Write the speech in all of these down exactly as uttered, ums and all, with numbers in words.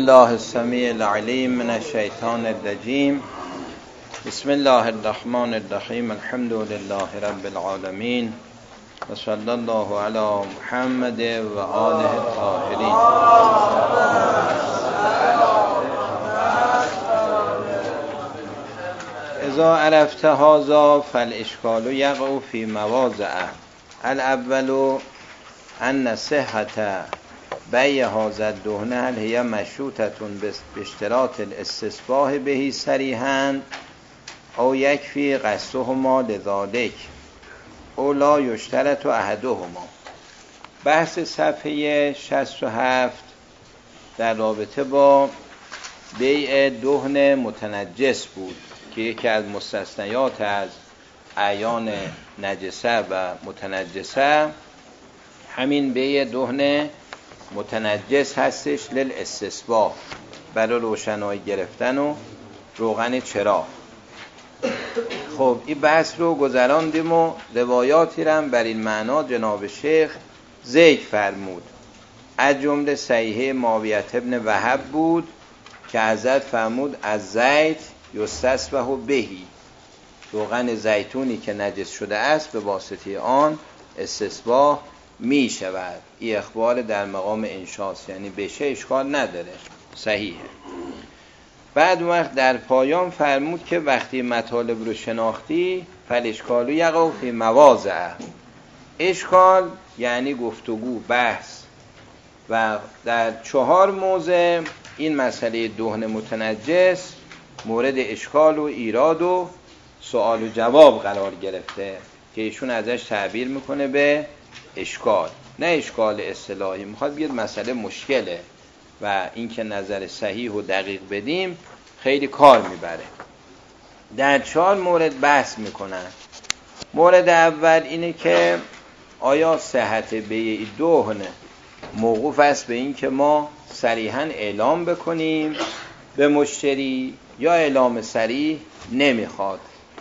الله السمیع العلیم من الشیطان الرجیم. بسم الله الرحمن الرحیم. الحمد لله رب العالمین و صلی الله علی محمد و آله الطاهرین. اذا عرفت هذا فالاشکال یقع فی مواضع. الاول ان صحة بیع هذا الدهن هل هي مشروطة باشتراط الاستصباح به صریحا او یکفی قصدهما لذلك او لا یشترط احدهما. بحث صفحه شصت و هفت در رابطه با بیع دهن متنجس بود که یکی از مستثنیات از اعیان نجسه و متنجسه همین بیع دهن متنجس هستش للاستصباح، برای روشنایی گرفتن و روغن چراغ. خب این بحث رو گذراندیم و روایاتی رو بر این معنا جناب شیخ ذکر فرمود. از جمله صحیحه معاویه ابن وهب بود که حضرت فرمود از زیت یستصبح بهی، روغن زیتونی که نجس شده است به واسطه آن استصباح می شود. این اخبار در مقام انشاست، یعنی بشه اشکال نداره، صحیحه. بعد وقت در پایان فرمود که وقتی مطالب رو شناختی فالاشکال یقع فی مواضع. اشکال یعنی گفتگو، بحث، و در چهار موضع این مسئله دهن متنجس مورد اشکال و ایراد و سوال و جواب قرار گرفته که ایشون ازش تعبیر میکنه به اشکال، نه اشکال اصطلاحی. میخواد بگید مسئله مشکله و اینکه نظر صحیح و دقیق بدیم خیلی کار میبره. در چهار مورد بحث میکنن. مورد اول اینه که آیا صحت بیع دهن موقوف است به این که ما صریحاً اعلام بکنیم به مشتری یا اعلام صریح نمیخواد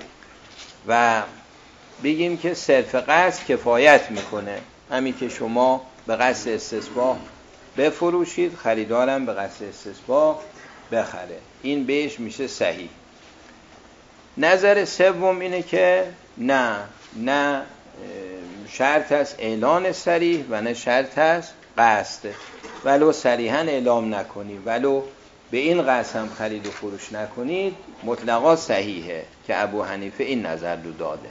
و بگیم که صرف قصد کفایت میکنه، همین که شما به قصد استصباح بفروشید خریدارم به قصد استصباح بخره، این بهش میشه صحیح. نظر سوم اینه که نه نه شرط است اعلان صریح و نه شرط است قصد، ولو صریحاً اعلام نکنید ولو به این قصد هم خرید و فروش نکنید مطلقا صحیحه که ابو حنیفه این نظر رو داده.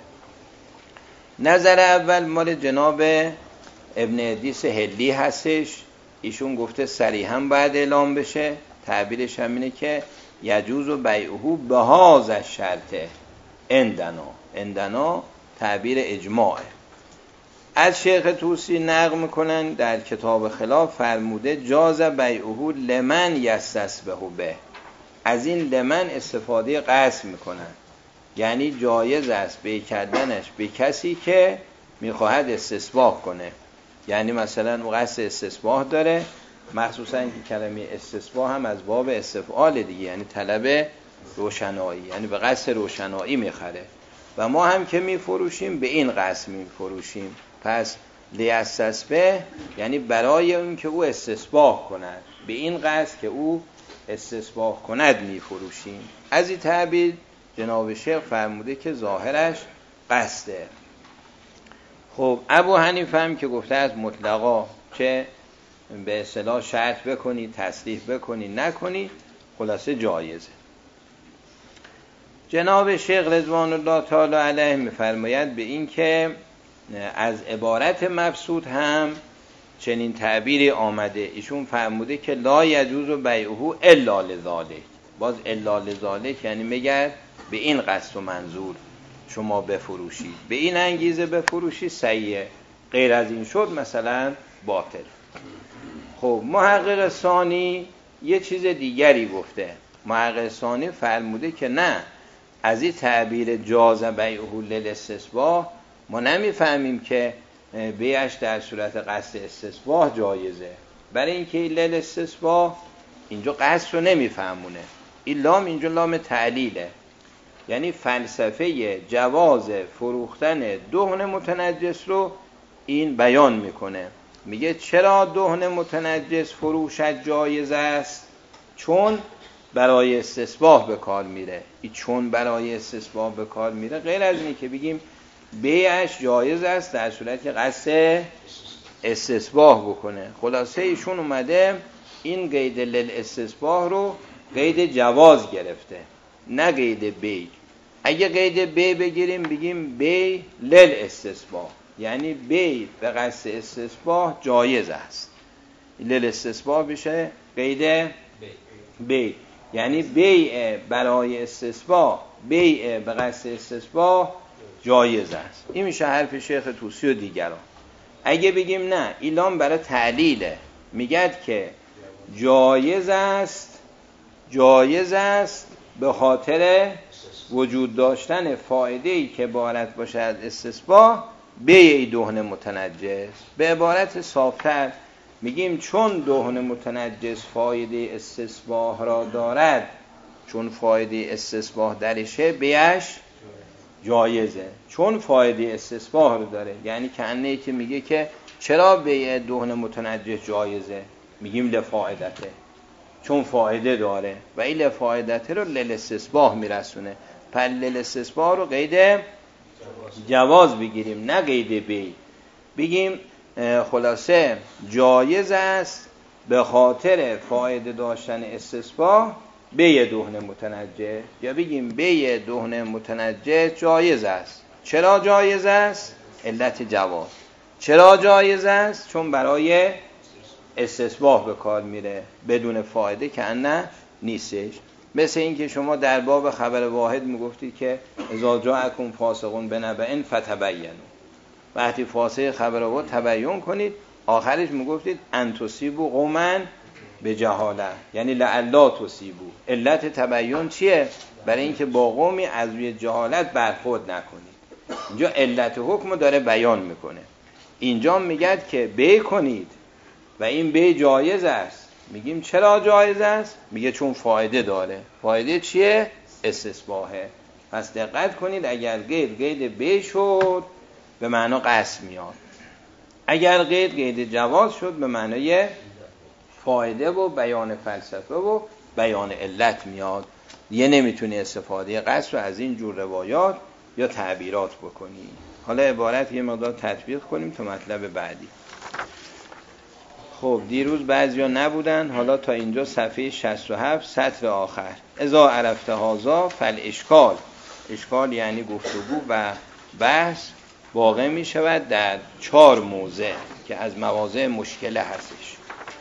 نظر اول مال جناب ابن ادریس حلی هستش، ایشون گفته صریحاً باید اعلام بشه، تعبیرش هم اینه که یجوز و بیعه به هذا الشرط عندنا. عندنا تعبیر اجماعه. از شیخ طوسی نقل میکنن در کتاب خلاف فرموده جاز بیعه لمن یستصبح به. از این لمن استفاده قصد میکنن، یعنی جایز است بیع کردنش به کسی که میخواهد استصباح کنه، یعنی مثلا او قصد استصباح داره، مخصوصا که کلمه استصباح هم از باب استفعال دیگه، یعنی طلب روشنایی، یعنی به قصد روشنایی میخره و ما هم که میفروشیم به این قصد میفروشیم. پس لیستسبح یعنی برای اون که او استصباح کند، به این قصد که او استصباح کند میفروشیم. از این تعبیر جناب شیخ فرموده که ظاهرش قصده. خب ابو حنیفه هم که گفته از مطلقا چه به اصطلاح شرط بکنی تصریح بکنی نکنی خلاصه جایزه. جناب شیخ رضوان الله تعالی علیه میفرماید به این که از عبارت مبسوط هم چنین تعبیری آمده. ایشون فرموده که لا یجوز بیعه الا لذالک. باز الا لذالک یعنی مگر به این قصد و منظور شما بفروشید، به این انگیزه بفروشید صحیحه، غیر از این شد مثلا باطل. خب محقق ثانی یه چیز دیگری گفته. محقق ثانی فرموده که نه، از این تعبیر جاز بیعه للاستصباح ما نمیفهمیم که بیعش در صورت قصد استصباح جایزه، برای اینکه للاستصباح اینجا قصد رو نمیفهمونه. این لام اینجا لام تعلیله، یعنی فلسفه جواز فروختن دهن متنجس رو این بیان میکنه. میگه چرا دهن متنجس فروشت جایز است؟ چون برای استصباح به کار میره. این چون برای استصباح به کار میره غیر از اینه که بگیم بیعش جایز است در صورت که قصد استصباح بکنه. خلاصه ایشون اومده این قید للاستصباح رو قید جواز گرفته، نه قید بی. اگه قید بی بگیریم بگیم بی للاستصباح، یعنی بی به قصد استصباح جایز است. للاستصباح بشه قید بی، یعنی بیع برای استصباح، بیع به قصد استصباح جایز است. این میشه حرف شیخ طوسی و دیگران. اگه بگیم نه ایلام برای تعلیله، میگد که جایز است، جایز است به خاطر وجود داشتن فایده‌ای که عبارت باشه از استصباح بیع دهن متنجس. به عبارت صافتر میگیم چون دهن متنجس فایده استصباح را دارد، چون فایده استصباح درشه بیعش جایزه، چون فایده استصباح رو داره. یعنی کانه که میگه که چرا بیع دهن متنجس جایزه، میگیم لفایدته، چون فایده داره و این لفایدته رو للاستصباح میرسونه. پر للاستصباح رو قید جواز بگیریم، نه قید بی. بگیم خلاصه جایز است به خاطر فایده داشتن استصباح بیع دهن متنجس، یا بگیم بیع دهن متنجس جایز است. چرا جایز است؟ علت جواز. چرا جایز است؟ چون برای استصباح به کار میره، بدون فایده که نه نیستش. مثل این که شما در باب خبر واحد میگفتید که اذا جاءکم فاسقون بنبأ فتبینوا، وقتی فاسق خبر واحد تبیین کنید. آخرش میگفتید ان تصیبوا قوما بجهاله، یعنی لعلا تصیبوا. علت تبیین چیه؟ برای اینکه با قومی از روی جهالت برخورد نکنید. اینجا علت حکم داره بیان میکنه. اینجا میگد که بیع کنید و این بیع جایز است. میگیم چرا جایز است؟ میگه چون فایده داره. فایده چیه؟ استصباحه. پس دقت کنید اگر قید قید بیع شد به معنی قصد میاد، اگر قید قید جواز شد به معنی فایده و بیان فلسفه و بیان علت میاد. دیگه نمیتونی استفاده قصد رو از این جور روایات یا تعبیرات بکنی. حالا عبارت یه مقدار تطبیق کنیم تا مطلب بعدی. خب دیروز بعضیا نبودن، حالا تا اینجا صفحه شصت و هفت سطر آخر. اذا عرفت هذا فالاشکال، اشکال یعنی گفتگو و بحث واقع می شود در چهار موضع که از مواضع مشکله هستش.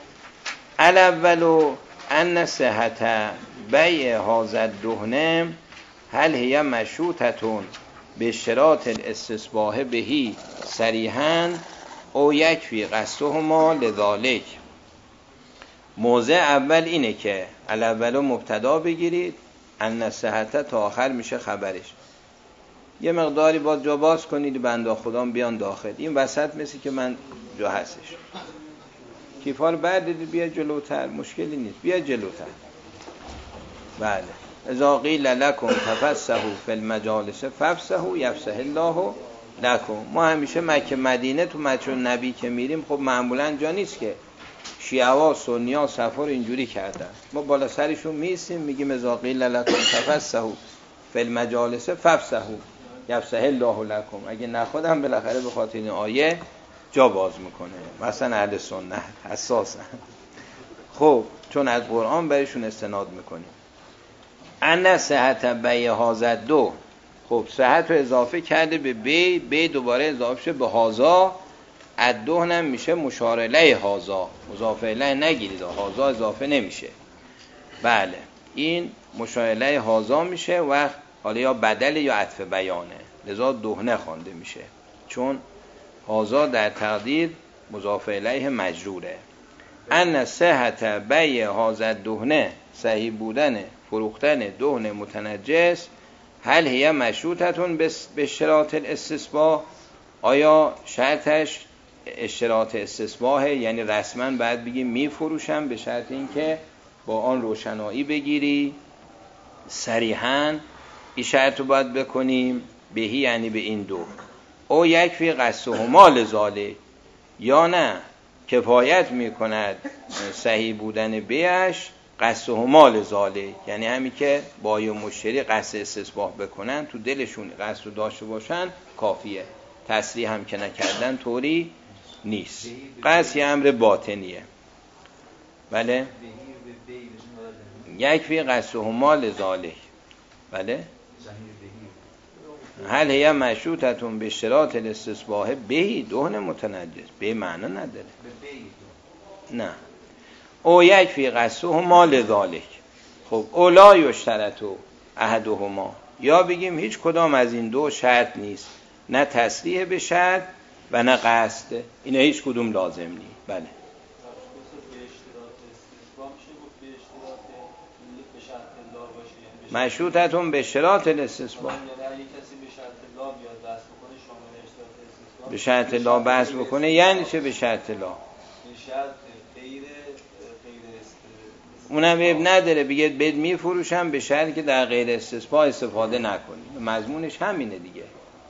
الاول ان صحت بیع هذا الدهن هل هي مشروطه بشراط الاستصباح بهی صریحا او یکفی قصدهما لذالک. موضع اول اینه که الاول مبتدا بگیرید، ان صحت تا آخر میشه خبرش. یه مقداری باز جا باز کنید بنده خودم بیان داخل. این وسط مثل که من جا هستش. کیفار بعد دید بیا جلوتر، مشکلی نیست، بیا جلوتر. بله. اذا قیل لکم تفسحوا فی المجالس فافسحوا یفسح الله لکم. ما همیشه مکه مدینه تو مسجد نبی که میریم خب معمولا جا نیست که شیعه و سنی ها سفر اینجوری کردن. ما بالا سرشون میسیم میگیم اذا قیل لکم تفسحوا فی المجالس فافسحوا یفسح الله لکم. اگه نخودم بالاخره به خاطر این آیه جا باز میکنه. مثلا اهل سنت حساسن. خب چون از قرآن برشون استناد میکنیم. ان صحت بیع هذا دو، خب صحت رو اضافه کرده به بی، بی دوباره اضافه شده به هذا. الدهن هم میشه مشار الیه هذا، مضاف الیه نگیرید، هذا اضافه نمیشه. بله این مشار الیه هذا میشه و حالا یا بدل یا عطف بیانه، لذا دهنه خوانده میشه چون هذا در تقدیر مضاف الیه مجروره. ان صحت بیع هذا الدهن، صحیح بودن فروختن دهن متنجس، هل هي مشروطتون به شراط الاستصباح، آیا شرطش اشتراط استصباحه؟ یعنی رسما باید بگیم میفروشم به شرط اینکه با آن روشنایی بگیری. صریحاً این شرط رو باید بکنیم، بهی یعنی به این دو. او یکفی قصدهما لذالک، یا نه کفایت میکند صحیح بودن بیعش قصدهما لذالک، یعنی همین که بایی و مشتری قصد استصباح بکنن، تو دلشون قصد رو داشته باشن کافیه. تصریح هم که نکردن طوری نیست. قصد یه امر باطنیه. بله یک فی قصدهما لذالک. بله هل هی مشروطتون به اشتراط الاستصباح بهی دهن متنجس، به معنا نداره. نه او یک فی قصدهما لذالک. خب اولا یشترطو احدهما، یا بگیم هیچ کدام از این دو شرط نیست، نه تصریح به شرط و نه قصد، اینا هیچ کدوم لازم نیست. بله مشروطتون به اشتراط الاستصباح، به شرط لا بحث بکنه یعنی چه به شرط لا؟ اونم عیب نداره بگه بد میفروشم به شرطی که در غیر استصباح استفاده نکنی، مضمونش همینه دیگه.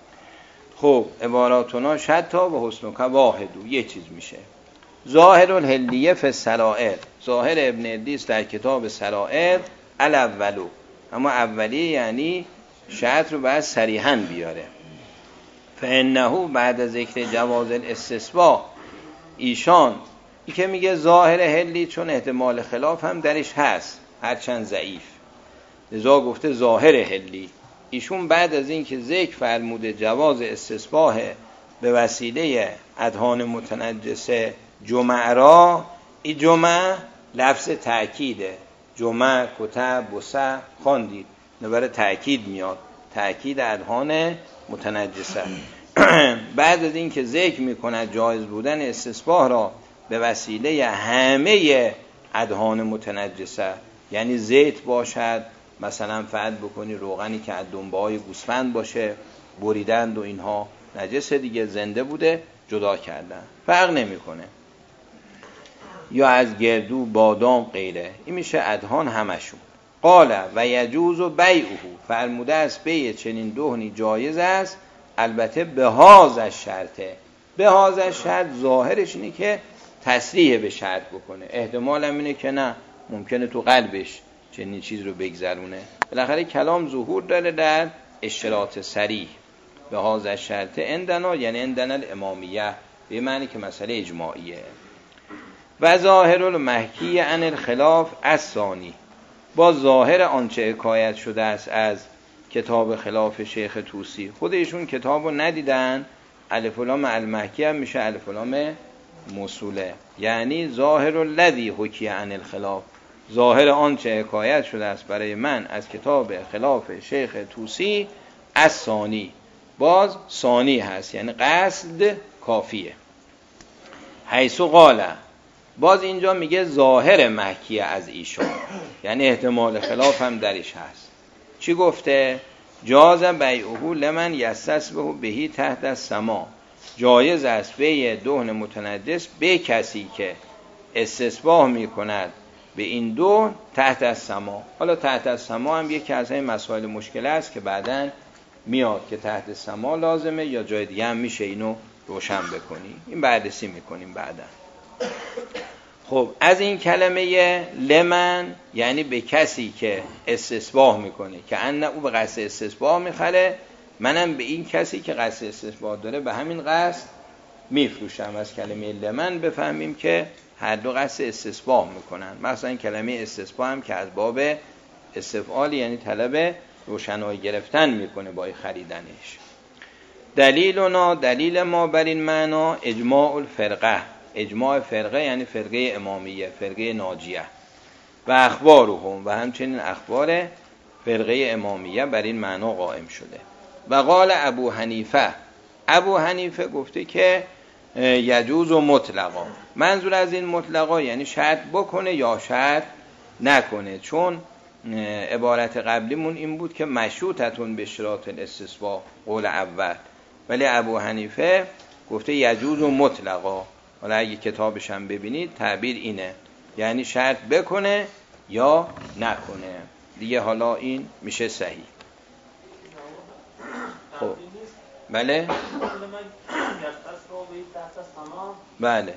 خب عباراتنا شتا و حسن که واحدو، یه چیز میشه. ظاهر الحلیه فی السرائر، ظاهر ابن ادریس در کتاب سرائر الاولو، اما اولیه یعنی شرط رو باید صریحاً بیاره. فانه بعد ذکر جواز الاستصباح، ایشان این که میگه ظاهر حلی چون احتمال خلاف هم درش هست هرچند ضعیف، لذا گفته ظاهر حلی. ایشون بعد از این که ذکر فرموده جواز استصباح به وسیله ادهان متنجسه جمع را، این جمع لفظ تأکیده، جمع کتب بسه خواندید نبره تأکید میاد، تأکید ادهان متنجسه. بعد از این که ذکر میکند جایز بودن استصباح را به وسیله همه ادهان متنجسه، یعنی زیت باشد، مثلا فعل بکنی روغنی که از دنبه‌های گوسفند باشه بریدند و اینها نجس دیگه، زنده بوده جدا کردن فرق نمیکنه، یا از گردو بادام غیره، این میشه ادهان همشون. قال و یجوز و بیعه، فرموده است بیع چنین دهنی جایز است، البته به هذا شرطه. به هذا شرط ظاهرش اینه که تصریح به شرط بکنه، احتمال هم اینه که نه ممکنه تو قلبش چنین چیز رو بگذرونه. بالاخره کلام ظهور داره در اشتراط صریح. به هذا شرط عندنا یعنی عندنا الامامیه، به معنی که مسئله اجماعیه. و ظاهر المحکی عن الخلاف الثانی، با ظاهر آنچه حکایت شده است از کتاب خلاف شیخ طوسی، خود ایشون کتابو ندیدن، الف و لام المحکی هم میشه الف و لام موصوله، یعنی ظاهر الذی حکی عن الخلاف، ظاهر آنچه حکایت شده است برای من از کتاب خلاف شیخ طوسی از ثانی، باز ثانی هست یعنی قصد کافیه. حیث قال، باز اینجا میگه ظاهر محکیه از ایشان، یعنی احتمال خلاف هم درش هست. چی گفته؟ جاز بیعه لمن یستصبح بهی تحت السما، جایز است بیع دهن متنجس به کسی که استصباح میکند به این دهن تحت السما. حالا تحت السما هم یکی از این مسائل مشکل است که بعداً میاد که تحت السما لازمه یا جای دیگه هم میشه اینو روشن بکنی، این بررسی میکنیم بعداً. خب از این کلمه لمن یعنی به کسی که استصباح میکنه، که ان او به قصد استصباح میخره، منم به این کسی که قصد استصباح داره به همین قصد میفروشم. از کلمه لمن بفهمیم که هر دو قصد استصباح میکنن. مثلا کلمه استصباح هم که از باب استفعال یعنی طلب روشنایی گرفتن میکنه با خریدنش. دلیلنا، دلیل ما بر این معنا اجماع الفرقه، اجماع فرقه یعنی فرقه امامیه، فرقه ناجیه، و اخبارهم، و همچنین اخبار فرقه امامیه بر این معنا قائم شده. و قال ابو حنیفه، ابو حنیفه گفته که یجوز و مطلقا، منظور از این مطلقا یعنی شرط بکنه یا شرط نکنه، چون عبارت قبلیمون این بود که مشروطتون به اشتراط الاستصباح قول اول، ولی ابو حنیفه گفته یجوز و مطلقا. حالا اگه کتابش هم ببینید تعبیر اینه، یعنی شرط بکنه یا نکنه دیگه، حالا این میشه صحیح. خب بله بله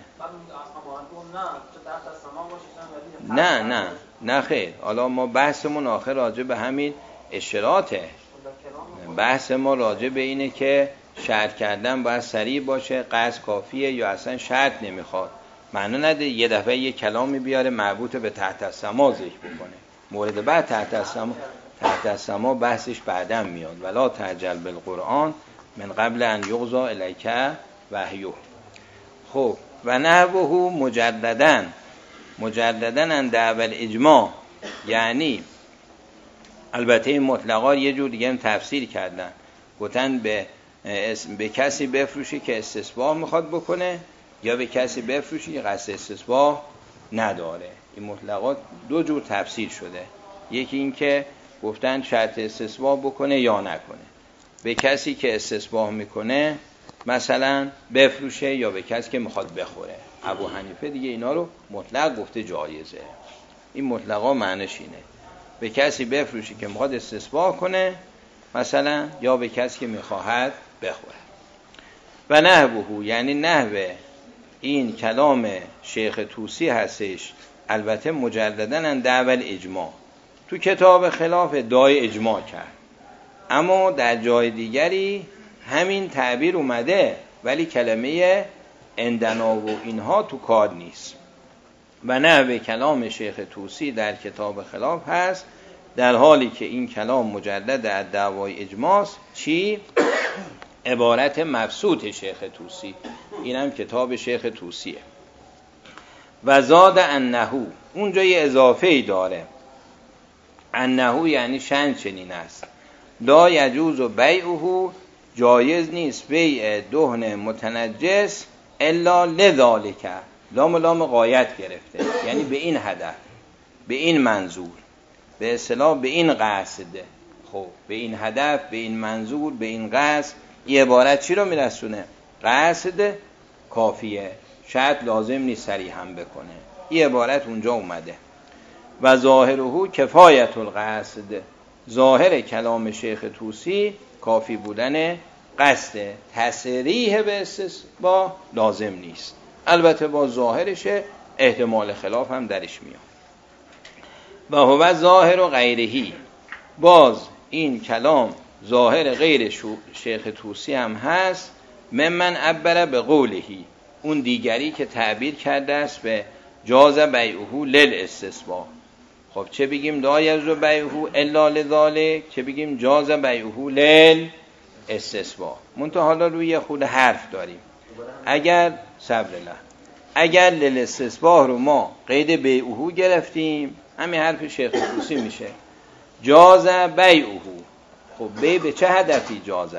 نه نه نه خیر، حالا ما بحثمون آخر راجع به همین اشاراته. بحث ما راجع به اینه که شرط کردن باید سریع باشه، قصد کافیه یا اصلا شرط نمیخواد. معنی نده یه دفعه یه کلامی بیاره مربوط به تحت السما ذکر بکنه، مورد بعد تحت السما. تحت السما بحثش بعداً میاد. ولا تعجل بالقرآن من قبل ان یغضی الیک وحیه. خب و نحوه مجدداً مجدداً ان دعوی الاجماع، یعنی البته این مطلقا یه جور دیگه هم تفسیر کردن، گفتن به به کسی بفروشی که استصباح میخواد بکنه یا به کسی بفروشی که قصد استصباح نداره. این مطلقات دو جور تفسیر شده. یکی این که گفتن شرط استصباح بکنه یا نکنه، به کسی که استصباح میکنه مثلا بفروشه یا به کسی که میخواد بخوره. ابو حنیفه دیگه اینا رو مطلق گفته جایزه. این مطلقا معنیش اینه، به کسی بفروشی که میخواد استصباح کنه مثلا، یا به کسی که میخواهد بخوره. و نحوه یعنی نحوه این کلام شیخ طوسی هستش، البته مجدداً ان دعوی الاجماع. تو کتاب خلاف ادعای اجماع کرد، اما در جای دیگری همین تعبیر اومده ولی کلمه اندنا و اینها تو کار نیست. و نحوه کلام شیخ طوسی در کتاب خلاف هست، در حالی که این کلام مجدد از دعوای اجماع. چی؟ عبارت مبسوط شیخ طوسی. اینم کتاب شیخ طوسیه. و زاد انهو، اونجا یه اضافه ای داره. انهو یعنی شأن چنین است، لا یجوز بیعه، جایز نیست بیع دهن متنجس الا لذالک. لام لام غایت گرفته، یعنی به این هدف، به این منظور، به اصطلاح به این قصد. خب به این هدف، به این منظور، به این قصد، این عبارت چی رو میرسونه؟ قصد کافیه، شاید لازم نیست صریحا بکنه. این عبارت اونجا اومده. و ظاهره کفایت القصد، ظاهر کلام شیخ طوسی کافی بودن قصد، تصریح به استصباح لازم نیست. البته با ظاهرشه احتمال خلاف هم درش میاد. و هو ظاهر و غیرهی، باز این کلام ظاهر غیر شیخ طوسی هم هست. ممن عبر به قولهی، اون دیگری که تعبیر کرده است به جاز بیعه للاستصباح. خب چه بگیم لا یجوز بیعه الا لذالک، چه بگیم جاز بیعه للاستصباح. منتها حالا روی خود حرف داریم. اگر صبر الله اگر للاستصباح رو ما قید بیعه گرفتیم، همین حرف شیخ طوسی میشه جاز بیعه. خب بیع به چه هدفی جازه؟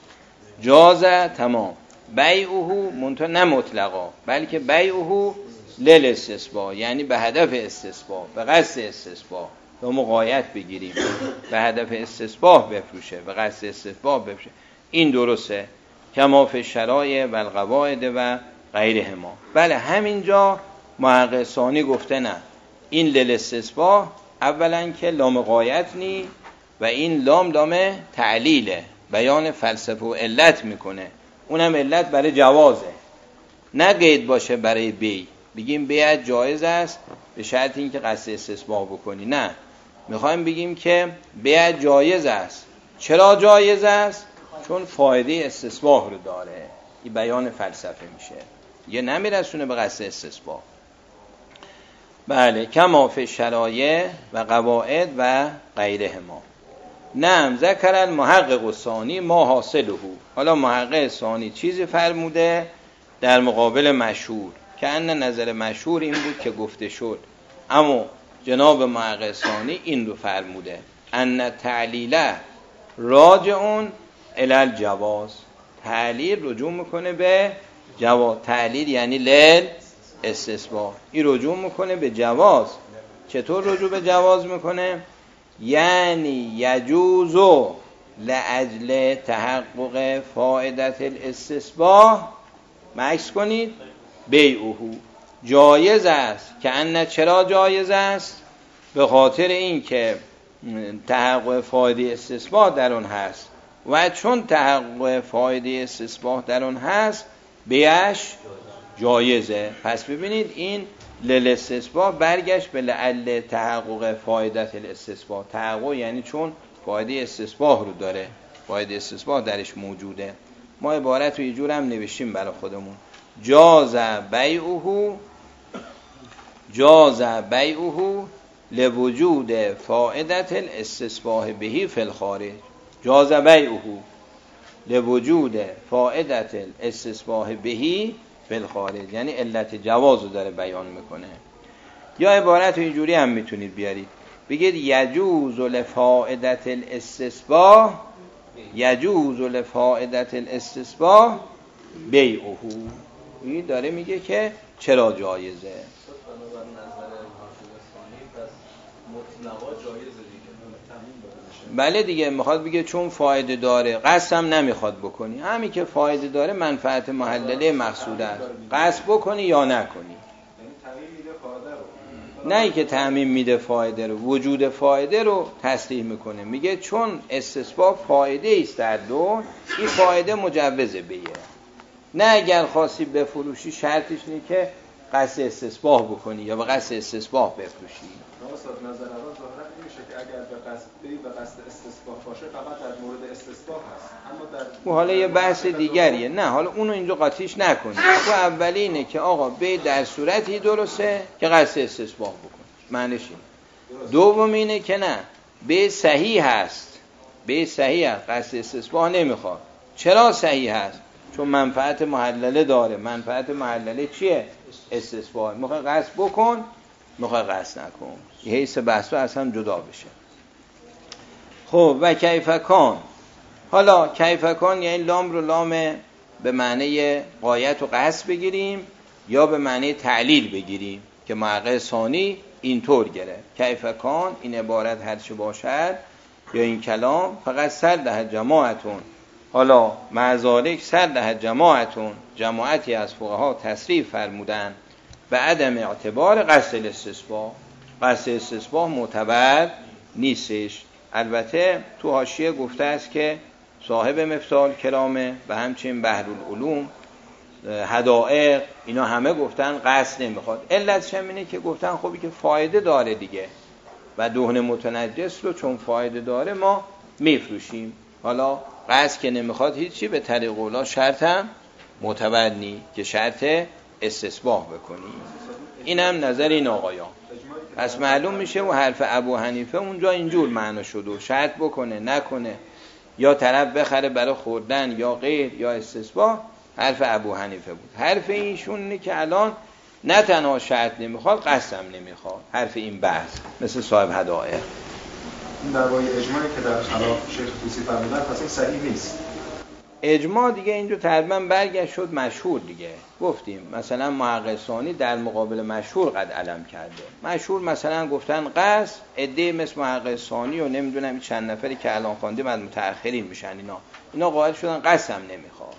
جازه تمام، بیعه منتها نه مطلقا، بلکه بیعه للاستصباح، یعنی به هدف استصباح، به قصد استصباح. و مقایت بگیریم، به هدف استصباح بفروشه، به قصد استصباح بفروشه. این درسته. کما فی الشرایع و القواعد و غیرهما. بله همینجا محقق ثانی گفته نه، این للاستصباح اولا که لام غایت نی و این لام لام تعلیله، بیان فلسفه و علت میکنه. اونم علت برای جوازه، نه قید باشه برای بی. بگیم بیع جایز است به شرط اینکه قصد استصباح بکنی، نه، میخوایم بگیم که بیع جایز است. چرا جایز است؟ چون فایده استصباح رو داره. این بیان فلسفه میشه، یه نمیرسونه به قصد استصباح. بله کما فی الشرایع و قواعد و غیرهما. نعم ذکر المحقق الثانی ما حاصله. حالا محقق ثانی چیزی فرموده در مقابل مشهور، که ان نظر مشهور این بود که گفته شد، اما جناب محقق ثانی این رو فرموده ان تعلیل راجعون الی الجواز، تعلیل رجوع میکنه به جواز. تعلیل یعنی لیل استصباح، این رجوع میکنه به جواز. چطور رجوع به جواز میکنه؟ یعنی یجوزو لاجل تحقق فائدت الاستصباح، مکس کنید، بیعه جایز است. که ان چرا جایز است؟ به خاطر این که تحقق فایده استصباح در اون هست، و چون تحقق فایده استصباح در اون هست بیعش جایزه. پس ببینید این للاستثباء برگشت به لعل تحقق فایدت الاستثباء. تحقق یعنی چون فایده استثباء رو داره، فایده استثباء درش موجوده. ما عبارت رو یه جور هم نوشتیم برای خودمون، جاز بیعه جاز بیعه لوجود فائدت الاستثباء بهی فی الخارج. جاز بیعه لوجود فائدت الاستثباء بهی فی الخارج، یعنی علت جواز رو داره بیان میکنه. یا عبارت رو اینجوری هم میتونید بیارید، بگید یجوز لفائدت الاستثباء یجوز لفائدت الاستثباء بیعه. این داره میگه که چرا جایزه. بله دیگه، میخواد بگه چون فایده داره قصد هم نمیخواد بکنی، همین که فایده داره منفعت محلله مقصود است، قصد بکنی یا نکنی. نه ای که تعمیم میده فایده رو، وجود فایده رو تصریح میکنه. میگه چون استثباء فایده است در دو، این فایده مجوزه بیه. نه اگر خاصی بفروشی شرطش اینه که قصد استثباء بکنی یا به قصد استثباء بفروشی. استاد نظر اول ظاهرا این میشه که اگر به قصد بی به قصد استثباء باشه فقط در مورد استثباء هست، اما در او حالا یه بحث دیگریه. نه حالا اونو اینجا قاطیش نکنی. تو اولی اینه که آقا بی در صورتی درسته که قصد استثباء بکنی، معنیش اینه. دوم اینه که نه، بی صحیح هست، بی صحیح هست، قصد استثباء نمیخواد. چرا صحیح هست؟ چون منفعت محلله داره. منفعت محلله چیه؟ استثباء. میخوای قصد بکن، میخوای قصد نکن. یه حیث بحثو از هم جدا بشه. خب و کیفکان، حالا کیفکان یعنی لام رو لام به معنی غایت و قصد بگیریم یا به معنی تعلیل بگیریم که موقع ثانی اینطور گره. کیفکان این عبارت هرچه باشد یا این کلام فقط سر ده جماعتون، حالا معذالک سر ده جماعتون، جماعتی از فقها تصریف فرمودن به عدم اعتبار قصد الاستثباء. قصد استثباء معتبر نیستش. البته تو حاشیه گفته است که صاحب مفتاح الکرامه و همچنین بحرالعلوم، حدائق، اینا همه گفتن قصد نمیخواد. علتش هم اینه که گفتن خب که فایده داره دیگه و دهن متنجس رو چون فایده داره ما میفروشیم. حالا قصد که نمیخواد هیچی، به طریق اولا شرط هم معتبر نی که شرط استثباء بکنی. این هم نظر این آقایان. پس معلوم میشه و حرف ابو حنیفه اونجا اینجور معنا شد و شرط بکنه نکنه یا طرف بخره برای خوردن یا غیر یا استثباء، حرف ابو حنیفه بود. حرف ایشون اینه که الان نه تنها شرط نمیخواد قسم نمیخواد. حرف این بحث مثل صاحب هدایق. این دعوای اجماعی که در خلاف شیخ طوسی فرمودن پس این صحیح نیست. اجماع دیگه اینجا تقریبا برگشت شد مشهور دیگه. گفتیم مثلا محقق ثانی در مقابل مشهور قد علم کرده. مشهور مثلا گفتن قصد، عده مثل محقق ثانی و نمیدونم چند نفری که الان خواندیم از متأخرین میشن، اینا اینا قائل شدن قسم نمیخواد.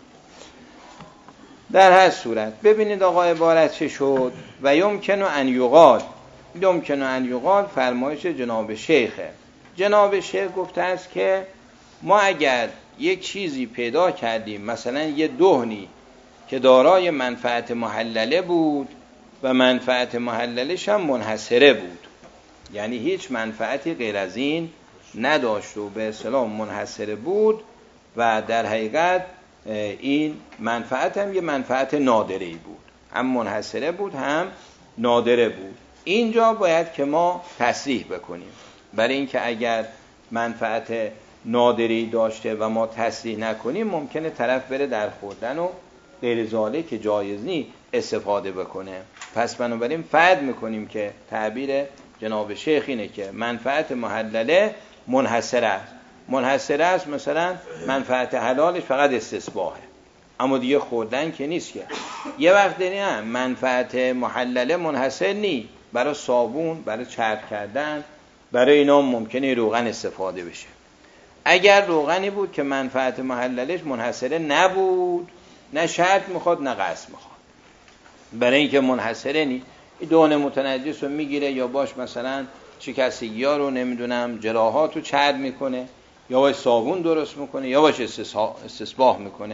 در هر صورت ببینید آقا عبارت چه شد. و یمکن ان یقال، یمکن ان یقال فرمایش جناب شیخه. جناب شیخ گفته است که ما اگر یک چیزی پیدا کردیم، مثلا یه دهنی که دارای منفعت محلله بود و منفعت محللش هم منحصره بود، یعنی هیچ منفعتی غیر از این نداشت و به اصطلاح منحصره بود و در حقیقت این منفعت هم یه منفعت نادره‌ای بود، هم منحصره بود هم نادره بود. اینجا باید که ما تصریح بکنیم، برای اینکه اگر منفعت نادری داشته و ما تصریح نکنیم ممکنه طرف بره در خوردن و غیر ذالک که جایز نی استفاده بکنه. پس بنابراین فرض میکنیم که تعبیر جناب شیخ اینه که منفعت محلله منحصر است. منحصر است مثلا منفعت حلالش فقط استثباحه، اما دیگه خوردن که نیست. که یه وقت دیگه منفعت محلله منحصر نی، برای صابون، برای چرب کردن، برای اینا ممکنه روغن استفاده بشه. اگر روغنی بود که منفعت محللش منحصره نبود، نه شرط میخواد نه قصد میخواد، برای اینکه منحصره نی، دهن متنجس رو میگیره یا باش مثلا شکستگی ها رو نمیدونم جراحات رو چرب میکنه یا باش صابون درست میکنه یا باش استصباح میکنه،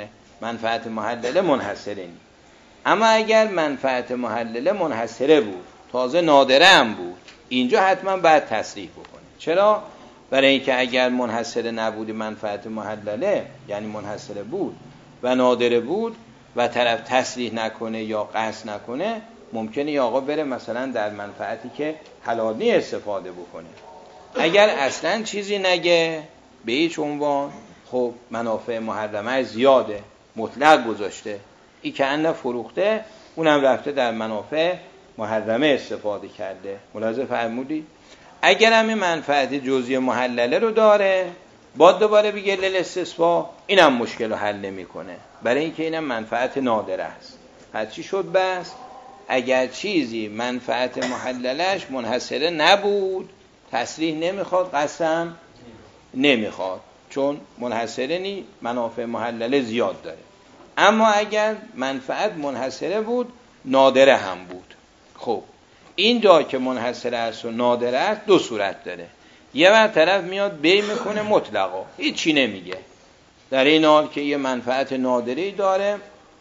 منفعت محلله منحصره نی. اما اگر منفعت محلله منحصره بود تازه نادره هم بود، اینجا حتما باید تصریح بکنه. چرا؟ برای اینکه اگر منحصره نبودی منفعت محلله، یعنی منحصره بود و نادره بود و طرف تصریح نکنه یا قصد نکنه، ممکنه یا آقا بره مثلا در منفعتی که حلال نیست استفاده بکنه. اگر اصلا چیزی نگه به هیچ عنوان، خب منافع محرمه زیاده، مطلق گذاشته، این که انه فروخته، اونم رفته در منافع محرمه استفاده کرده. ملاحظه فرمودی؟ اگر هم منفعت جزئی محلله رو داره، باید دوباره بگه للاستثباء، اینم مشکل رو حل نمی‌کنه، برای اینکه اینم منفعت نادره است. پس چی شد بس؟ اگر چیزی منفعت محللش منحصره نبود، تصریح نمیخواد، قسم نمیخواد، چون منحصره نی، منافع محلله زیاد داره. اما اگر منفعت منحصره بود، نادره هم بود. خب این جا که منحصره است و نادره است دو صورت داره. یه بر طرف میاد بی میکنه مطلقا، هیچی نمیگه، در این حال که یه منفعت نادری داره،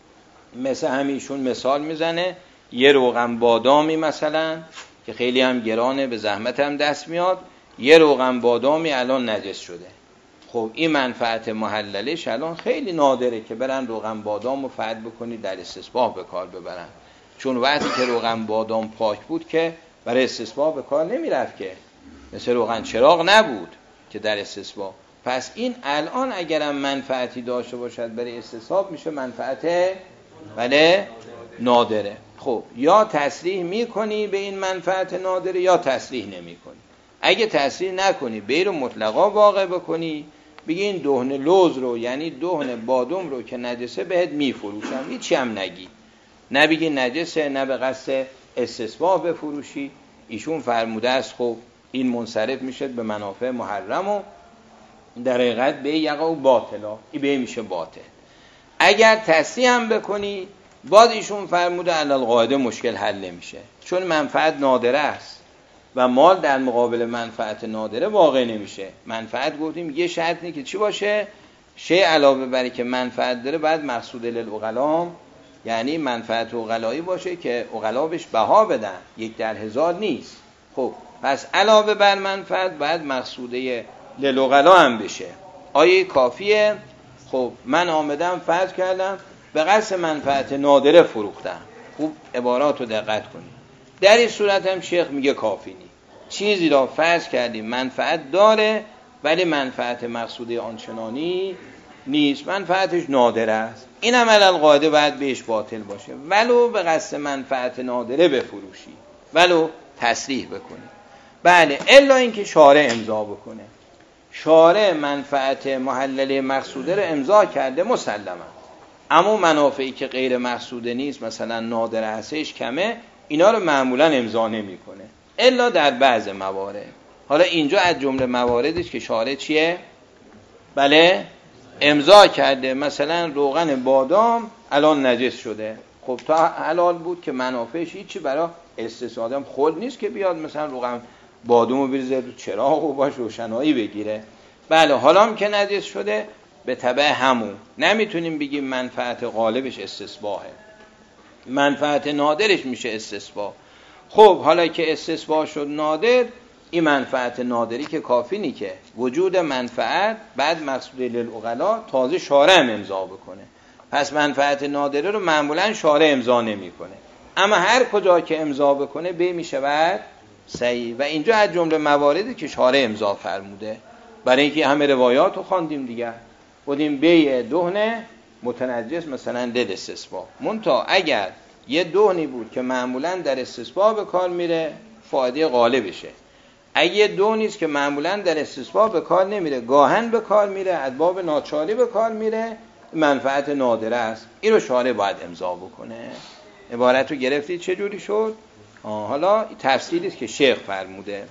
مثل همیشون مثال میزنه یه روغن بادامی مثلا که خیلی هم گرانه، به زحمت هم دست میاد، یه روغن بادامی الان نجس شده. خب این منفعت محللش الان خیلی نادره که برن روغن بادام رو فرد بکنی در استصباح به کار ببرن، چون وقتی که روغن بادام پاک بود که برای استصباح به کار نمی رفت، که مثل روغن چراغ نبود که در استصباح. پس این الان اگرم منفعتی داشته باشد برای استصحاب میشه منفعت بله نادره. خب یا تصریح میکنی به این منفعت نادره یا تصریح نمی کنی. اگه تصریح نکنی به این رو مطلقا واقع بکنی، بگی این دهن لوز رو، یعنی دهن بادام رو که نجسه بهت میفروشم، هیچی هم نگی، نبیگی نجسه، نه به قصد استصباح بفروشی. ایشون فرموده است خب این منصرف میشه به منافع محرم و در حقیقت به یقع و باطلا، این به میشه باطل. اگر تصریح هم بکنی، باز ایشون فرموده علال قاعده مشکل حل نمیشه، چون منفعت نادره است و مال در مقابل منفعت نادره واقع نمیشه. منفعت گفتیم یه شرط اینه که چی باشه؟ شیء علاوه بر که منفعت داره بعد مقصود للعقلا، یعنی منفعت عقلایی باشه که عقلا بهش بها بدن، یک در هزار نیست. خب پس علاوه بر منفعت بعد مقصوده للعقلا هم بشه. آیه کافیه؟ خب من آمدم فرض کردم به قصد منفعت نادره فروختم. خوب عبارات رو دقت کنید. در این صورت هم شیخ میگه کافی نی. چیزی را فرض کردیم منفعت داره ولی منفعت مقصوده آنچنانی نیست، منفعتش نادره است، این هم علل قاعده باید بهش باطل باشه، ولو به قصد منفعت نادره بفروشی، ولو تصریح بکنی. بله الا اینکه شارع امضا بکنه. شارع منفعت محلله مقصوده رو امضا کرده مسلما، اما منافعی که غیر مقصوده نیست، مثلا نادره هستش، کمه، اینا رو معمولا امضا نمیکنه الا در بعض موارد. حالا اینجا از جمله مواردی که شارع چیه؟ بله امضا کرده، مثلا روغن بادام الان نجس شده، خب تا حلال بود که منافعش هیچی برای استفاده هم خود نیست که بیاد مثلا روغن بادامو بریزه تو چراغ و باش روشنایی بگیره. بله حالا هم که نجس شده به تبع همون نمیتونیم بگیم منفعت غالبش استصباحه، منفعت نادرش میشه استصباح. خب حالا که استصباح شد نادر، این منفعت نادری که کافی نی که وجود منفعت بعد مقصود للعقلا تازه شارع هم امضا بکنه. پس منفعت نادره رو معمولا شارع امضا نمیکنه، اما هر کجا که امضا بکنه به میشه بعد صحیح. و اینجا از جمله مواردی که شارع امضا فرموده، برای اینکه همه روایات رو خواندیم دیگه، بودیم بیع دهن متنجس مثلا دل استصباح، منتها اگر یه دهنی بود که معمولا در استصباح به کار میره فایده غالبشه، اگه یه دهنی است که معمولا در استصباح به کار نمیره، گاهن به کار میره، از باب ناچاری به کار میره، منفعت نادره است، این رو شارع باید امضا بکنه. عبارت رو گرفتید چه جوری شد؟ آه حالا تفصیلی است که شیخ فرموده.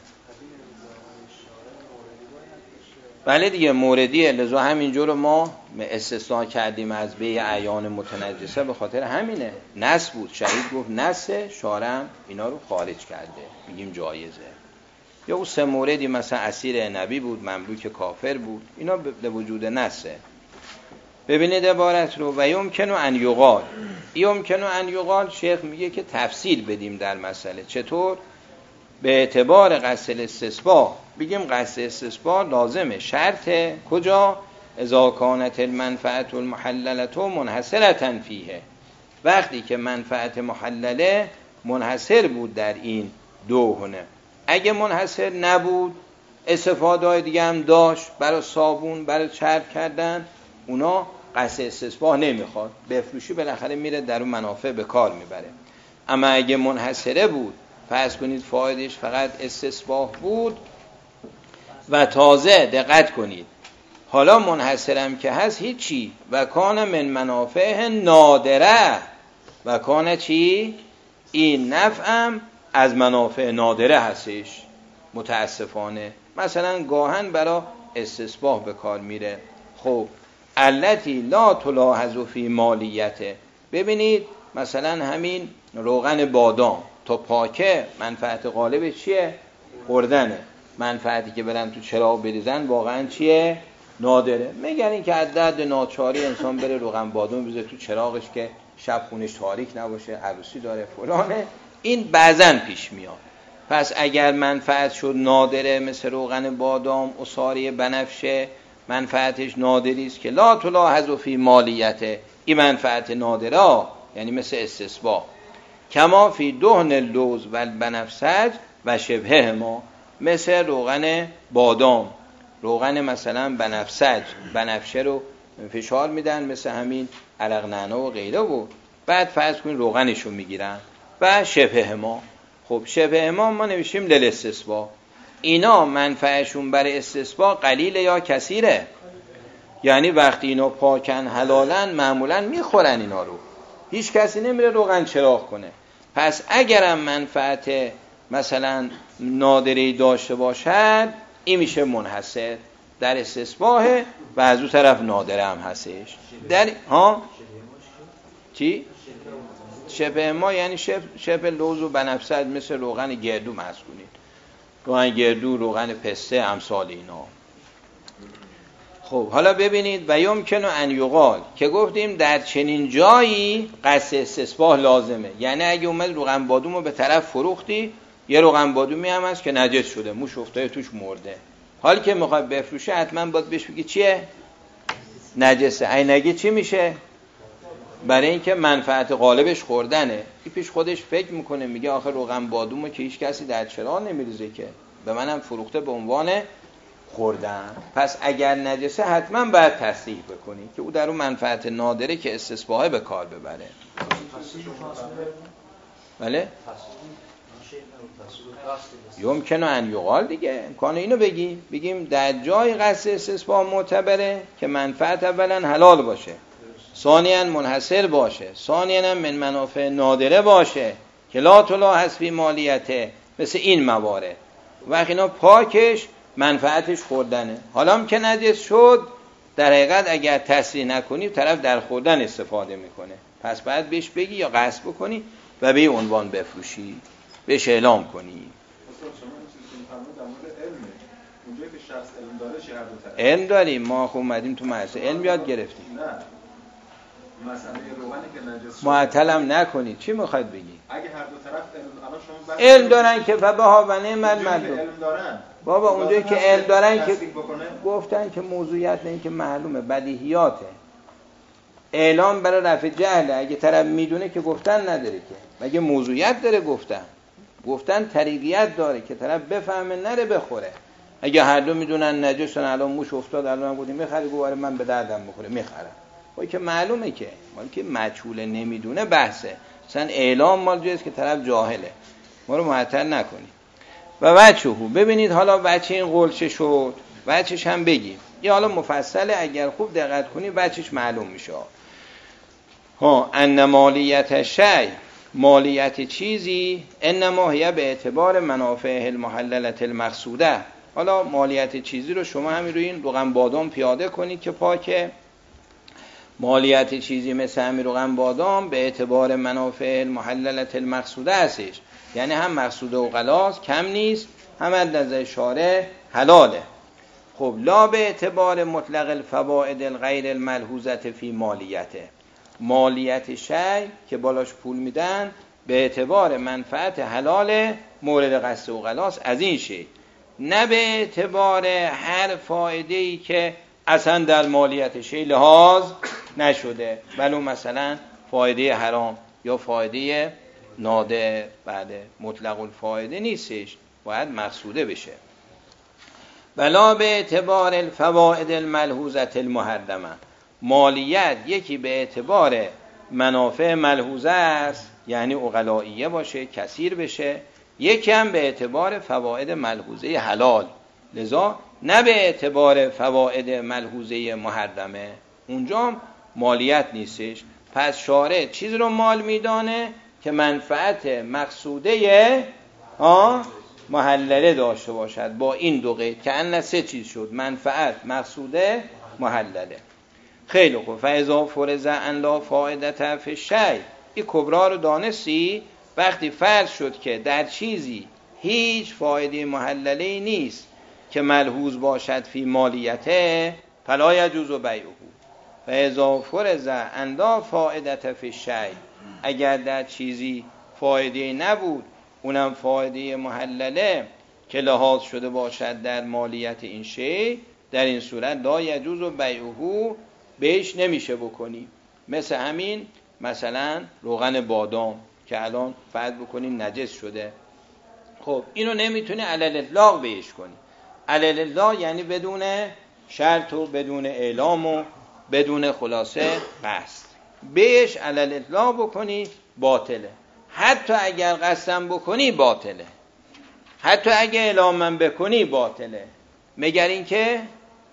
بله دیگه موردیه، لذا همینجور رو ما استثناء کردیم از بیع اعیان متنجسه، به خاطر همینه، نص بود، شهید گفت نصه، شارع اینا رو خارج کرده، میگیم جایزه. یا اون سه موردی مثلا اسیر نبی بود، مملوک کافر بود، اینا به وجود نصه. ببینید عبارت رو، و یمکن ان یقال، یمکن ان یقال شیخ میگه که تفصیل بدیم در مسئله. چطور؟ به اعتبار قصد استصباح بگیم قصد استصباح لازمه، شرطه. کجا؟ اذا کانت المنفعه المحلله منحصره فیه، وقتی که منفعت محلله منحصر بود در این دو هنه. اگه منحصر نبود، استفاده دیگه هم داشت، برای صابون، برای چرب کردن، اونا قصد استصباح نمیخواد. بفروشی بالاخره میره در اون منافع به کار میبره. اما اگه منحصره بود، فرض کنید فایدش فقط استصباح بود و تازه دقت کنید حالا منحصرم که هست هیچی، و کان من منافع نادره، و کان چی؟ این نفعم از منافع نادره هستش. متاسفانه مثلا گاهن برای استصباح به کار میره. خب التی لا تلاحظ فی مالیته، ببینید مثلا همین روغن بادام تا پاکه منفعت غالب چیه؟ خوردنه. منفعتی که برن تو چراغ بریزن واقعا چیه؟ نادره. میگن این که از درد ناچاری انسان بره روغن بادام بریزه تو چراغش که شب خونش تاریک نباشه، عروسی داره فلانه، این بعضن پیش میاد. پس اگر منفعت شد نادره، مثل روغن بادام، عصاره بنفشه، منفعتش نادری است که لا تلاحظ فی مالیته، این منفعت نادره، یعنی مثل استصباح. کما فی دهن اللوز و البنفسج و شبه ما، مثل روغن بادام، روغن مثلا بنفسج، بنفشه رو فشار میدن مثل همین عرق نعنا و غیره، و بعد فرض کنید روغنش رو میگیرن. و شبه ما، خب شبه ما ما نوشیم للاستصباح، اینا منفعشون برای استصباح قلیله یا کثیره؟ یعنی وقتی اینا پاکن حلالن معمولا میخورن اینا رو، هیچ کسی نمیره روغن چراغ کنه. پس اگرم منفعت مثلا نادری داشته باشد، این میشه منحصر در استصباح و از اون طرف نادره هم هستش. در ها چی؟ شبه ما یعنی شبه, شبه لوز و بنفسج، مثل روغن گردو محض کنید، روغن گردو، روغن پسته، امثال اینا. خب حالا ببینید و یمکن ان یقال که گفتیم در چنین جایی قصد استصباح لازمه. یعنی اگه اومد روغن بادوم رو به طرف فروختی، یه روغن بادومی هم هست که نجس شده، موش افتاده توش مرده، حالی که میخواد بفروشه حتما باید بهش بگی چیه؟ نجسه. این نگه چی میشه؟ برای اینکه منفعت غالبش خوردنه، این پیش خودش فکر میکنه، میگه آخه روغن بادومو که هیچ کسی در چراغ نمیریزه که، به منم فروخته به عنوان خوردن. پس اگر نجسه حتما باید تصحیح بکنی که او در اون منفعت نادره که استصباحه به کار ببره. بله؟ یمکن ان یقال دیگه، امکان اینو بگی، بگیم در جای قصد استصباح معتبره که منفعت اولا حلال باشه، ثانیاً منحصر باشه، ثانیاً من منافع نادره باشه که لا تلاحظ فی مالیته، مثل این موارد. وقتی اینا پاکش منفعتش خوردنه، حالا هم که نجس شد، در حقیقت اگر تصریح نکنی طرف در خوردن استفاده میکنه، پس باید بهش بگی یا قصد بکنی و به عنوان بفروشی، بهش اعلام کنی. اونجایی که شخص علم داره چه هر دو طرف علم داریم، ما خب اومدیم تو مدرسه علم یاد گرفتیم. نه مسئله روغنی که نجس معطلم نکنید، چی میخواید بگی؟ اگه هر دو طرف علم، الان شما علم دارن که فبها و نعم المردم، علم دارن بابا اونجایی که علم دارن که گفتن که موضوعیت نه، این که معلومه بدیهیاته، اعلام برای رفع جهله. اگه طرف میدونه که گفتن نداره که، مگه موضوعیت داره گفتن؟ گفتن طریقیت داره که طرف بفهمه نره بخوره. اگه هر دو میدونن نجسن، الان موش افتاد، الان گفتیم میخری، گواره من به دردم بخوره میخرم، وای که معلومه که مال که مجهول نمیدونه بحثه، مثلا اعلام مال جایست که طرف جاهله، ما رو معطل نکنی. و وجهه، ببینید حالا وجه این قول چه شد، وجهش هم بگیم، یا حالا مفصله، اگر خوب دقت کنی وجهش معلوم میشه. ها ان مالیت شیء، مالیت چیزی، انما هي به اعتبار منافع المحلله المقصوده. حالا مالیت چیزی رو شما همین روی این روغن بادام پیاده کنید که پاکه. مالیت چیزی مثل همین روغن بادام به اعتبار منافع المحلله المقصوده هستش، یعنی هم مقصود و غلاظ کم نیست، هم از نظر شارع حلاله. خب لا به اعتبار مطلق الفوائد الغیر الملحوظه فی مالیته، مالیت شیء که بالاش پول میدن به اعتبار منفعت حلال مورد قصد عقلاست از این شیء، نه به اعتبار هر فایده‌ای که اصلا در مالیت شیء لحاظ نشده، ولو مثلا فایده حرام یا فایده نادر، بله مطلق الفایده نیستش، باید مقصوده بشه. ولا به اعتبار الفوائد الملحوظه المحرمه، مالیت یکی به اعتبار منافع ملحوظه است، یعنی عقلائیه باشه، کثیر بشه، یکی هم به اعتبار فواید ملحوظه حلال، لذا نه به اعتبار فواید ملحوظه محرمه، اونجا مالیت نیستش. پس شارع چیز رو مال میدانه که منفعت مقصوده آه محلله داشته باشد، با این دو قید که ان سه چیز شد، منفعت مقصوده محلله. خیلی خوب. فاذا فرض ان لا فائدة فی الشیء، این کبرا رو دانستی، وقتی فرض شد که در چیزی هیچ فایده محلله نیست که ملحوظ باشد فی مالیته، فلا یجوز بیعه. فاذا فرض ان لا فائدة فی الشیء، اگر در چیزی فایده نبود، اونم فایده محلله که لحاظ شده باشد در مالیت این شیء، در این صورت لا یجوز بیعه، بهش نمیشه بکنی. مثل همین مثلا روغن بادام که الان فرض بکنیم نجس شده، خب اینو نمیتونی علل اطلاق بهش کنی. علل اطلاق یعنی بدون شرط و بدون اعلام و بدون خلاصه قصد، بهش علل اطلاق بکنی باطله. حتی اگر قسم بکنی باطله، حتی اگر اعلامم بکنی باطله، مگر این که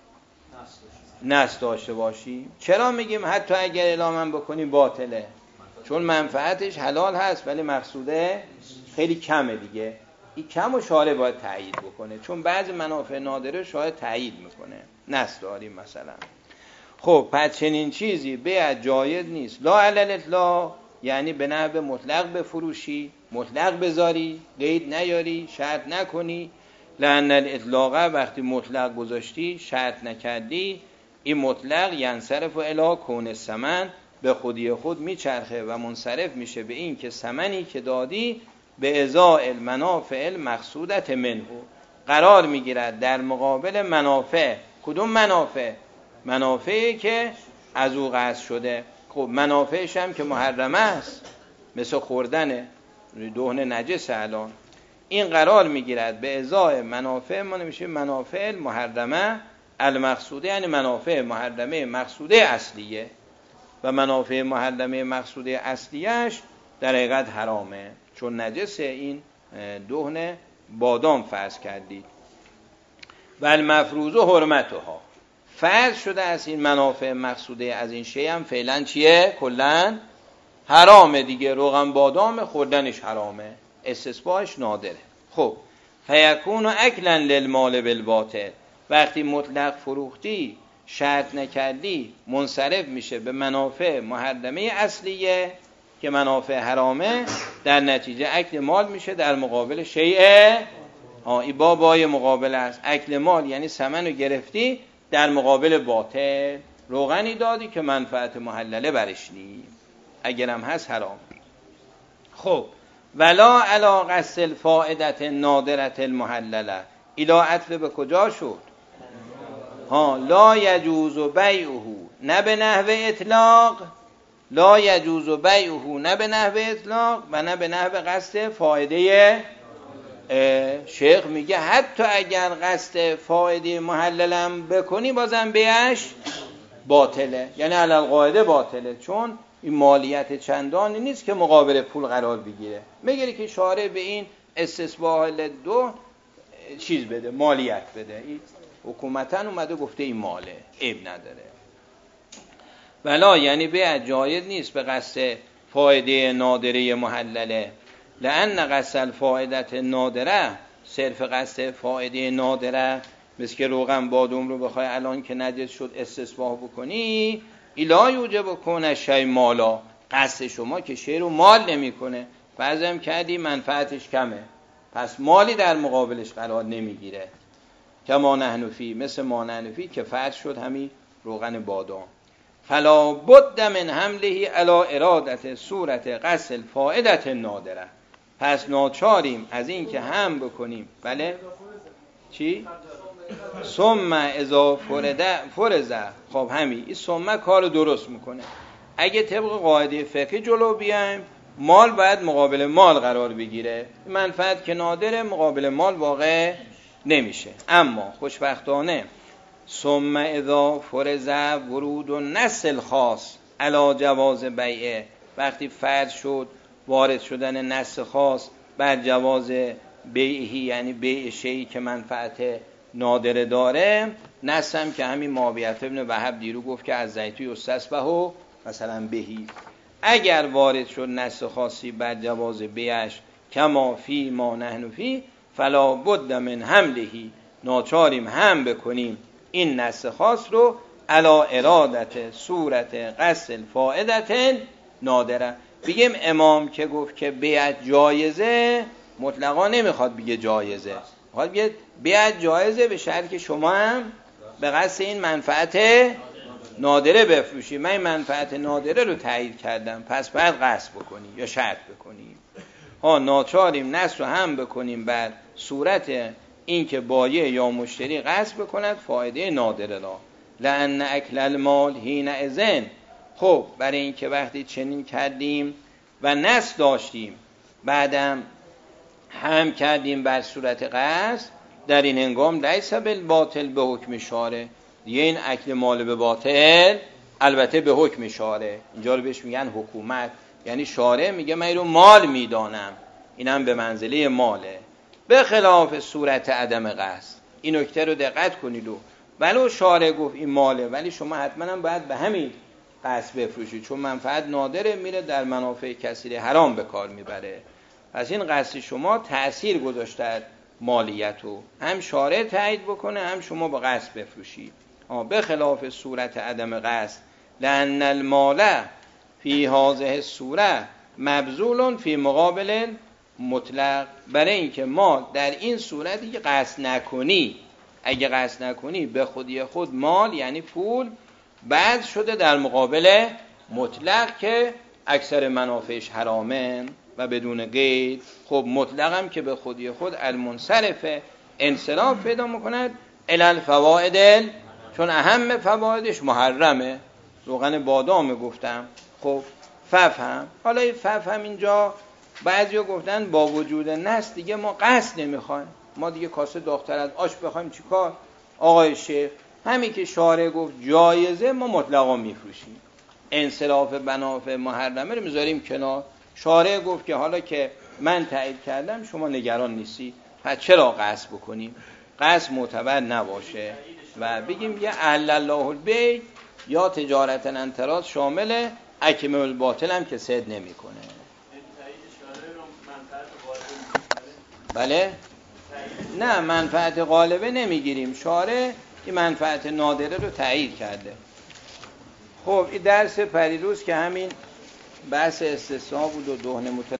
نص داشته باشی. چرا میگیم حتی اگر اعلامم بکنی باطله؟ چون منفعتش حلال هست ولی مقصوده خیلی کمه دیگه، این کم و شارع باید تأیید بکنه، چون بعضی منافع نادره شاید تأیید میکنه، نص داریم مثلا. خب پس چنین چیزی بیع جایز نیست، لا علل اطلاق، یعنی به نحو مطلق بفروشی، مطلق بذاری، قید نیاری، شرط نکنی. لأن الاطلاق وقتی مطلق گذاشتی شرط نکردی، این مطلق ینصرف الی کون الثمن، به خودی خود میچرخه و منصرف میشه به این که ثمنی که دادی به ازاء المنافع المقصودة منه قرار میگیرد در مقابل منافع. کدوم منافع؟ منافعی که از او قصد شده. خب منافعش هم که محرمه است، مثل خوردن دهن نجس، الان این قرار میگیرد به ازای منافع، ما نمیشه منافع محرمه المقصوده، یعنی منافع محرمه مقصوده اصلیه، و منافع محرمه مقصوده اصلیش در حقیقت حرامه، چون نجس این دهن بادام فرض کردید. و المفروض حرمتها، فرض شده از این منافع مقصوده از این شی هم فعلا چیه؟ کلن حرامه دیگه، روغن بادام خوردنش حرامه، استثباش نادره. خب فیکون اکلا للمال بالباطل، وقتی مطلق فروختی شرط نکردی منصرف میشه به منافع محرمه اصلیه که منافع حرامه، در نتیجه اکل مال میشه در مقابل شیء. ها این بابای مقابل است، اکل مال یعنی ثمن رو گرفتی در مقابل باطل، روغنی دادی که منفعت محلله برش نی، اگرم هست حرام. خب ولا علا قصد الفائدة نادرة المحلله، ایلا عطف به کجا شد؟ ها لا یجوز بیعه، نه به نحو اطلاق، لا یجوز بیعه نه به نحو اطلاق و نه به نحو قصد فایده. شیخ میگه حتی اگر قصد فایده محللم بکنی بازم بیعش باطله، یعنی علی القاعده باطله، چون این مالیت چندانی نیست که مقابل پول قرار بگیره. میگه که شارع به این استثباح دو چیز بده، مالیت بده، این حکومتاً اومده گفته این ماله، عیب نداره. ولا یعنی بیع جایز نیست به قصد فایده نادره محلله، لأن قصد الفائده نادره، صرف قصد فایده نادره، مثل که روغن بادام رو بخوای الان که نجس شد استصباح بکنی، ایلا یوجب کن شی مالا، قصد شما که شی رو مال نمیکنه، فرضم کردی منفعتش کمه، پس مالی در مقابلش قرار نمیگیره، که ما نحن فی، مثل ما نحن فی که فرض شد همین روغن بادام. فلا بد من حمله علی ارادت صورت قصد الفائدت نادره، پس ناچاریم از این که هم بکنیم. بله چی؟ ثم اذا فرده فرزه. خب همین این ثم کار درست میکنه. اگه طبق قاعده فقهی جلو بیایم، مال باید مقابل مال قرار بگیره، منفعت که نادره مقابل مال واقع نمیشه. اما خوشبختانه ثم اذا فرض ورود و نسل خاص علی جواز بیعه، وقتی فرض شد وارد شدن نسل خاص بر جواز بیعی، یعنی بیع شیئی که منفعت نادره داره، نسل که همین معاویه ابن وهب دیرو گفت که از زیتو یستسبح مثلا بهی، اگر وارد شد نسل خاصی بر جواز بیعش کما فی ما نحن فی فلا بد من حملهی، ناچاریم هم بکنیم این نسل خاص رو علا ارادت صورت قصد الفائدت نادره. بگیم امام که گفت که بیعت جایزه، مطلقا نمیخواد بگه جایزه، میخواد بگه بیعت جایزه به شرط که شما هم به قصد این منفعت نادره بفروشی. من این منفعت نادره رو تایید کردم، پس باید قصد بکنی یا شرط بکنی. ها ناچاریم نصر رو هم بکنیم بر صورت این که بایع یا مشتری قصد بکند فایده نادره را. لأن اکل المال حین اذن، خب برای این که وقتی چنین کردیم و نصر داشتیم بعدم هم کردیم بر صورت قصد، در این هنگام لیس بالباطل به حکم شارع، دیگه این اکل مال به باطل البته به حکم شارع، اینجا رو بهش میگن حکومت، یعنی شارع میگه من رو مال میدانم، اینم به منزله ماله، به خلاف صورت عدم قصد. این نکته رو دقت کنید. و ولو شارع گفت این ماله، ولی شما حتما هم باید به همین قصد بفروشید، چون منفعت نادره، میره در منافع کثیر حرام به کار میبره. پس این قصد شما تأثیر گذاشته مالیت رو هم شارع تایید بکنه، هم شما با قصد بفروشید. به خلاف صورت عدم قصد، لأن المال فی هذه الصوره مبذول فی مقابل مطلق، برای اینکه مال در این صورتی که قصد نکنی، اگه قصد نکنی به خودی خود مال یعنی پول بذل شده در مقابل مطلق که اکثر منافعش حرامه و بدون قید. خب مطلق هم که به خودی خود المنصرف انصراف پیدا میکند الی الفوائد، چون اهم فوایدش محرمه، روغن بادام گفتم. خب ففهم، حالا این ففهم اینجا بعضیا گفتن با وجود نص دیگه ما قصد نمیخوایم، ما دیگه کاسه داغ‌تر از آش بخوایم چیکار؟ آقای شیخ همین که شارع گفت جایزه ما مطلقا میفروشیم، انصراف بنافع محرمه رو میذاریم کنار. شارع گفت که حالا که من تایید کردم شما نگران نیستی، پس چرا قصد بکنیم؟ قصد معتبر نباشه و بگیم یه احل الله البیع یا تجارت انتراض شامل اکمل الباطل هم که صد نمیکنه. بله؟ نه منفعت غالبه نمیگیریم، شارع این منفعت نادره رو تایید کرده. خب این درس پریروز که همین بحث استثناء بود و دهن متناسب